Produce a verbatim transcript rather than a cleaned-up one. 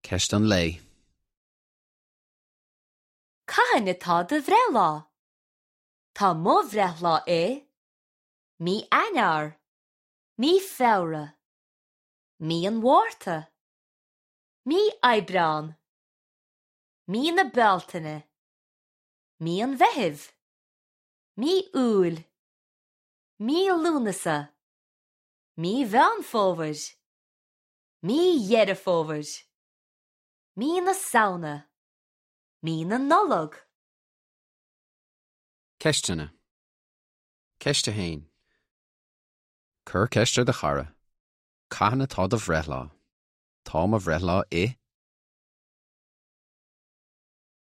Ceist an lei. Cahan atá de bhrelá. Tá mo bhrelá é. Mí anar. Mí fewra. Mí an warta. Mí eibreán. Mí na beltane. Mí an vehiv. Mí úl. Mí lúnasa. Mí bheanfóver. Mí dheirefóver. Mí na sauna. Mí na nolog. Ceistena. Ceiste hain. Cur ceiste de chara. Cahan atá de bhreathla. Tá mo bhreathla é.